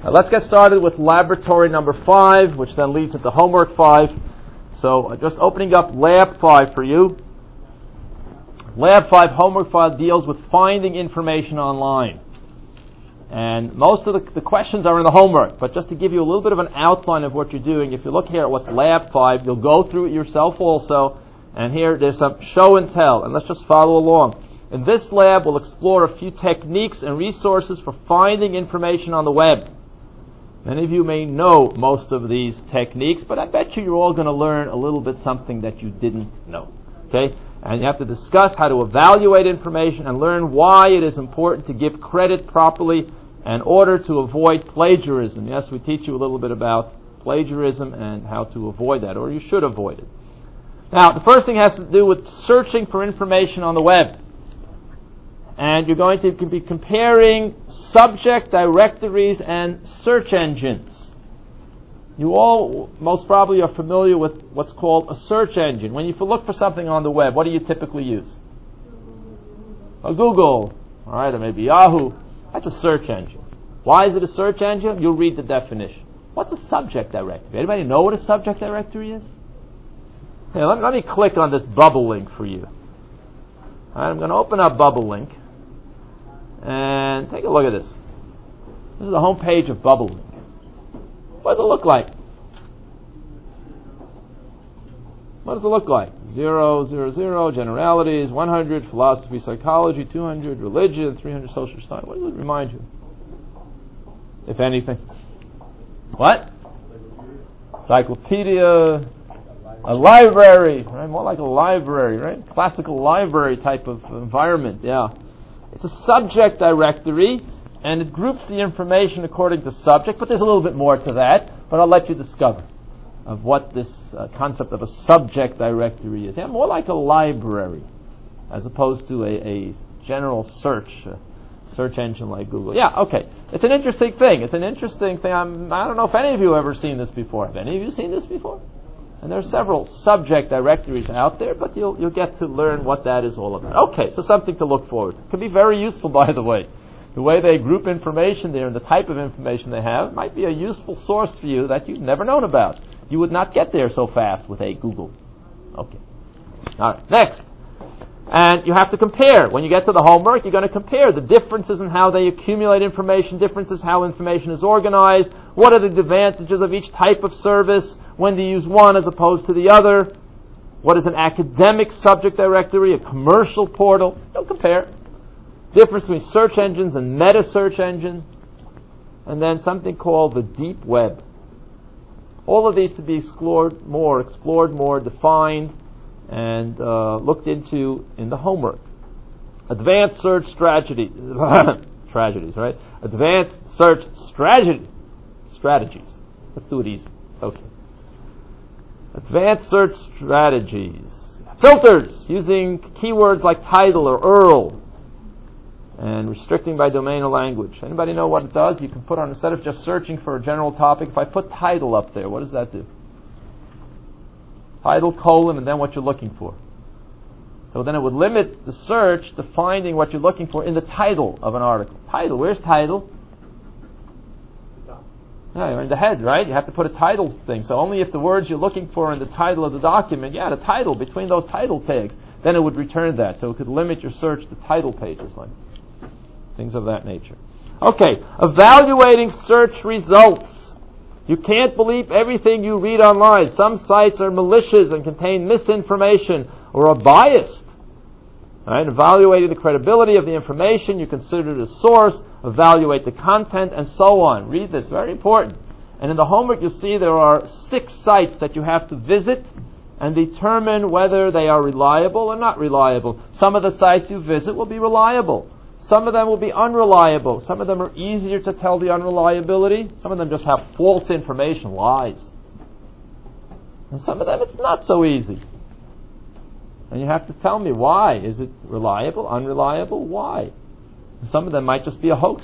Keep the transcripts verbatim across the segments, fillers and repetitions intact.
Now let's get started with laboratory number five, which then leads into homework five. So uh, just opening up lab five for you. Lab five, homework five, deals with finding information online. And most of the, the questions are in the homework, but just to give you a little bit of an outline of what you're doing, if you look here at what's lab five, you'll go through it yourself also. And here there's some show and tell, and let's just follow along. In this lab, we'll explore a few techniques and resources for finding information on the web. Many of you may know most of these techniques, but I bet you you're all going to learn a little bit something that you didn't know. Okay? And you have to discuss how to evaluate information and learn why it is important to give credit properly in order to avoid plagiarism. Yes, we teach you a little bit about plagiarism and how to avoid that, or you should avoid it. Now, the first thing has to do with searching for information on the web. And you're going to be comparing subject directories and search engines. You all most probably are familiar with what's called a search engine. When you look for something on the web, what do you typically use? A Google, all right, or maybe Yahoo. That's a search engine. Why is it a search engine? You'll read the definition. What's a subject directory? Anybody know what a subject directory is? Hey, let, let me click on this Bubble link for you. All right, I'm going to open up Bubble link and take a look at this. This is the home page of Bubble link. What does it look like? What does it look like? Zero, zero, zero, generalities, one hundred, philosophy, psychology, two hundred, religion, three hundred, social science. What does it remind you? If anything. What? Encyclopedia, a library, right? More like a library, right? Classical library type of environment, yeah. It's a subject directory, and it groups the information according to subject, but there's a little bit more to that, but I'll let you discover of what this uh, concept of a subject directory is. Yeah, more like a library, as opposed to a, a general search uh, search engine like Google. Yeah, okay. It's an interesting thing. It's an interesting thing. I'm, I don't know if any of you have ever seen this before. Have any of you seen this before? And there are several subject directories out there, but you'll you'll get to learn what that is all about. Okay, so something to look forward to. It can be very useful, by the way. The way they group information there and the type of information they have might be a useful source for you that you've never known about. You would not get there so fast with a Google. Okay. All right, next. And you have to compare. When you get to the homework, you're going to compare the differences in how they accumulate information, differences how information is organized, what are the advantages of each type of service, when to use one as opposed to the other, what is an academic subject directory, a commercial portal. You'll compare. Difference between search engines and meta search engine, and then something called the deep web. All of these to be explored more, explored more, defined, and uh, looked into in the homework. Advanced search strategy, tragedies, right? Advanced search strategy, strategies. Let's do it easy. Okay. Advanced search strategies. Filters using keywords like title or U R L. And restricting by domain or language. Anybody know what it does? You can put on, instead of just searching for a general topic, if I put title up there, what does that do? Title, colon, and then what you're looking for. So then it would limit the search to finding what you're looking for in the title of an article. Title, where's title? Yeah, you're in the head, right? You have to put a title thing. So only if the words you're looking for are in the title of the document, yeah, the title, between those title tags, then it would return that. So it could limit your search to title pages, like things of that nature. Okay, evaluating search results. You can't believe everything you read online. Some sites are malicious and contain misinformation or are biased. All right, evaluating the credibility of the information you consider the source, evaluate the content, and so on. Read this, very important. And in the homework you'll see there are six sites that you have to visit and determine whether they are reliable or not reliable. Some of the sites you visit will be reliable. Some of them will be unreliable. Some of them are easier to tell the unreliability. Some of them just have false information, lies. And some of them it's not so easy. And you have to tell me why. Is it reliable, unreliable? Why? And some of them might just be a hoax.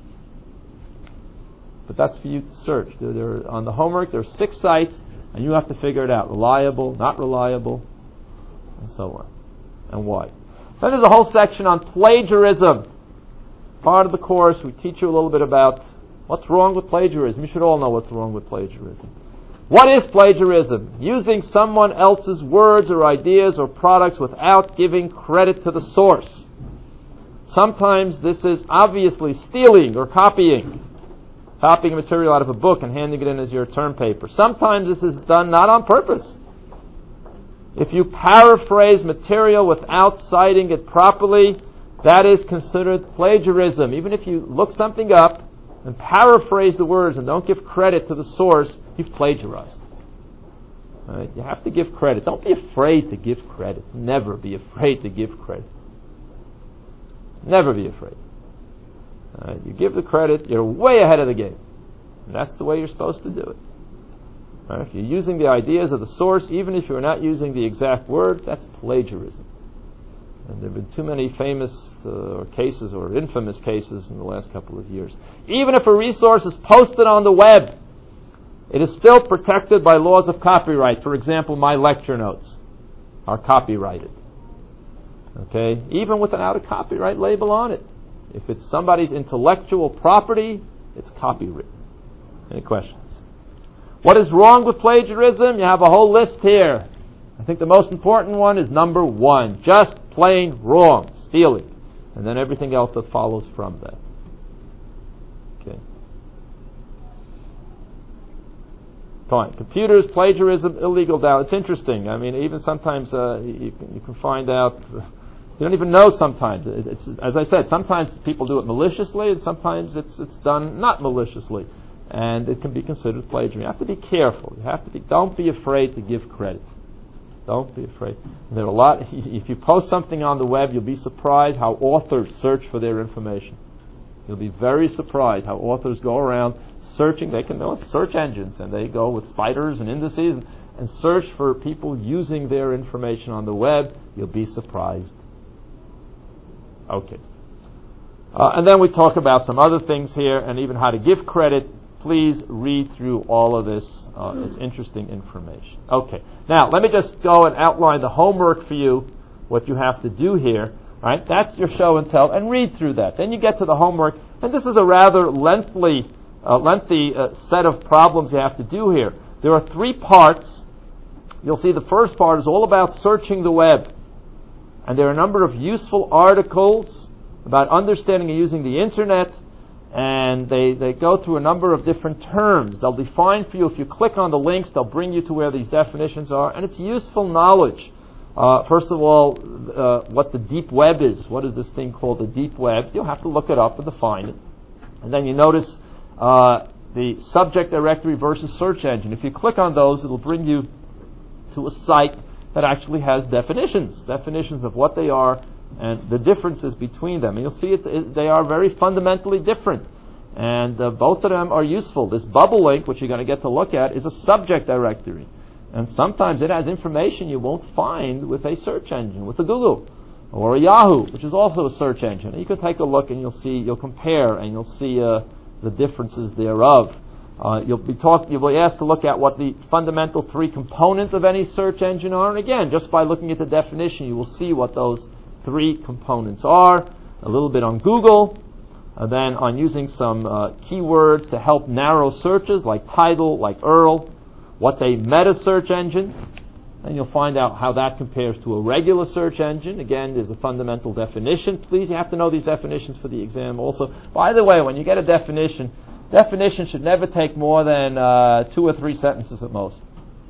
But that's for you to search. They're, they're on the homework, there are six sites, and you have to figure it out. Reliable, not reliable, and so on. And why. Then there's a whole section on plagiarism. Part of the course, we teach you a little bit about What's wrong with plagiarism? You should all know what's wrong with plagiarism. What is plagiarism? Using someone else's words or ideas or products without giving credit to the source. Sometimes this is obviously stealing or copying. Copying material out of a book and handing it in as your term paper. Sometimes this is done not on purpose. If you paraphrase material without citing it properly, that is considered plagiarism. Even if you look something up and paraphrase the words and don't give credit to the source, you've plagiarized. Right? You have to give credit. Don't be afraid to give credit. Never be afraid to give credit. Never be afraid. Right? You give the credit, you're way ahead of the game. And that's the way you're supposed to do it. Right? If you're using the ideas of the source, even if you're not using the exact word, that's plagiarism. And there have been too many famous uh, cases or infamous cases in the last couple of years. Even if a resource is posted on the web, it is still protected by laws of copyright. For example, my lecture notes are copyrighted. Okay? Even without a copyright label on it. If it's somebody's intellectual property, it's copywritten. Any questions? What is wrong with plagiarism? You have a whole list here. I think the most important one is number one. Just plain wrong. Stealing. And then everything else that follows from that. Okay. Fine. Computers, plagiarism, illegal download. It's interesting. I mean, even sometimes uh, you, you can find out... You don't even know sometimes. It, it's, as I said, sometimes people do it maliciously, and sometimes it's it's done not maliciously, and it can be considered plagiarism. You have to be careful. You have to be. Don't be afraid to give credit. Don't be afraid. There are a lot. If you post something on the web, you'll be surprised how authors search for their information. You'll be very surprised how authors go around searching. They can know search engines, and they go with spiders and indices and, and search for people using their information on the web. You'll be surprised. Okay. Uh, and then we talk about some other things here and even how to give credit. Please read through all of this. Uh, it's interesting information. Okay. Now, let me just go and outline the homework for you, what you have to do here. All right? That's your show and tell, and read through that. Then you get to the homework, and this is a rather lengthy, uh, lengthy uh, set of problems you have to do here. There are three parts. You'll see the first part is all about searching the web. And there are a number of useful articles about understanding and using the internet, and they, they go through a number of different terms. They'll define for you, if you click on the links, they'll bring you to where these definitions are, and it's useful knowledge. Uh, first of all, uh, what the deep web is. What is this thing called the deep web? You'll have to look it up and define it. And then you notice uh, the subject directory versus search engine. If you click on those, it'll bring you to a site that actually has definitions, definitions of what they are and the differences between them. And you'll see it, it, they are very fundamentally different. And uh, both of them are useful. This bubble link, which you're going to get to look at, is a subject directory. And sometimes it has information you won't find with a search engine, with a Google or a Yahoo, which is also a search engine. And you can take a look and you'll see, you'll compare and you'll see uh, the differences thereof. Uh, you'll be talk, you'll be asked to look at what the fundamental three components of any search engine are. And again, just by looking at the definition, you will see what those three components are. A little bit on Google, and then on using some uh, keywords to help narrow searches like title, like U R L. What's a meta search engine? And you'll find out how that compares to a regular search engine. Again, there's a fundamental definition. Please, you have to know these definitions for the exam also. By the way, when you get a definition, definition should never take more than uh, two or three sentences at most.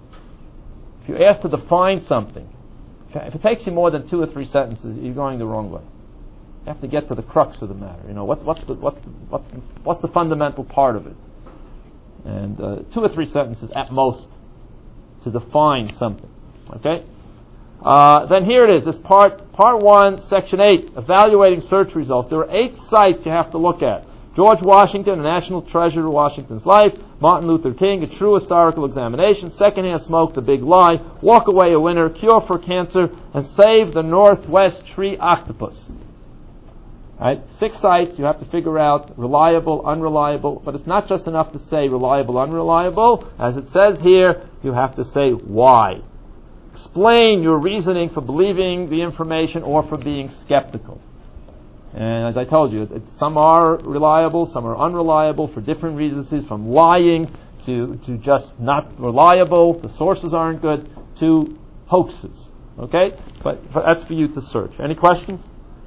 If you're asked to define something, if it takes you more than two or three sentences, you're going the wrong way. You have to get to the crux of the matter. You know, what, what's, the, what's, the, what's, the, what's the fundamental part of it? And uh, two or three sentences at most to define something. Okay? Uh, then here it is, this part, part one, section eight, evaluating search results. There are eight sites you have to look at. George Washington, a national treasure of Washington's life. Martin Luther King, a true historical examination. Secondhand smoke, the big lie. Walk away, a winner. Cure for cancer. And save the Northwest tree octopus. All right, six sites you have to figure out, reliable, unreliable. But it's not just enough to say reliable, unreliable. As it says here, you have to say why. Explain your reasoning for believing the information or for being skeptical. And as I told you, it's, some are reliable, some are unreliable for different reasons, from lying to, to just not reliable, the sources aren't good, to hoaxes. Okay? But, but that's for you to search. Any questions?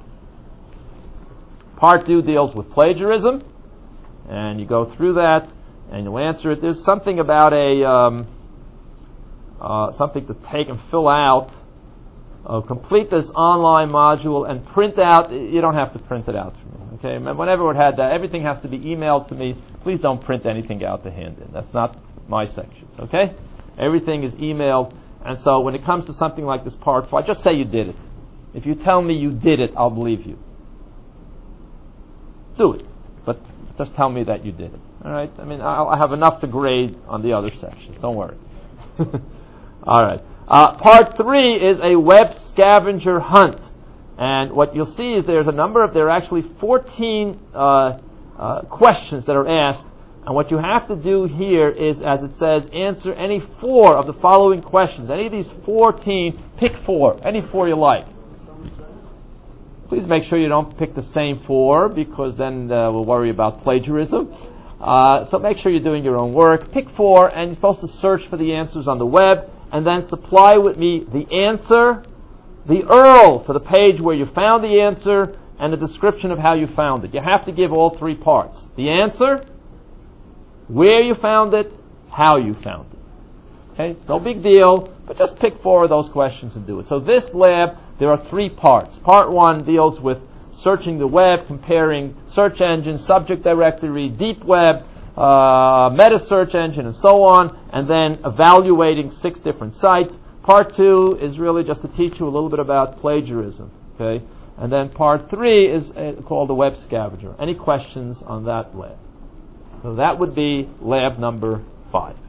Part two deals with plagiarism, and you go through that, and you'll answer it. There's something about a um, uh, something to take and fill out. Uh, complete this online module and print out. You don't have to print it out for me. Okay, whenever it had that, everything has to be emailed to me. Please don't print anything out to hand in. That's not my sections. Okay, everything is emailed, and so when it comes to something like this part four, just say you did it. If you tell me you did it, I'll believe you. Do it, but just tell me that you did it. All right. I mean, I'll, I have enough to grade on the other sections. Don't worry. All right. Uh, part three is a web scavenger hunt, and what you'll see is there's a number of there are actually fourteen uh, uh, questions that are asked, and what you have to do here is, as it says, answer any four of the following questions. Any of these fourteen, pick four, any four you like. Please make sure you don't pick the same four, because then uh, we'll worry about plagiarism. Uh, so make sure you're doing your own work. Pick four, and you're supposed to search for the answers on the web, and then supply with me the answer, the U R L for the page where you found the answer, and the description of how you found it. You have to give all three parts. The answer, where you found it, how you found it. Okay, it's no big deal, but just pick four of those questions and do it. So this lab, there are three parts. Part one deals with searching the web, comparing search engines, subject directory, deep web, uh, meta search engine, and so on, and then evaluating six different sites. Part two is really just to teach you a little bit about plagiarism. Okay, and then part three is uh, called the web scavenger. Any questions on that lab? So that would be lab number five.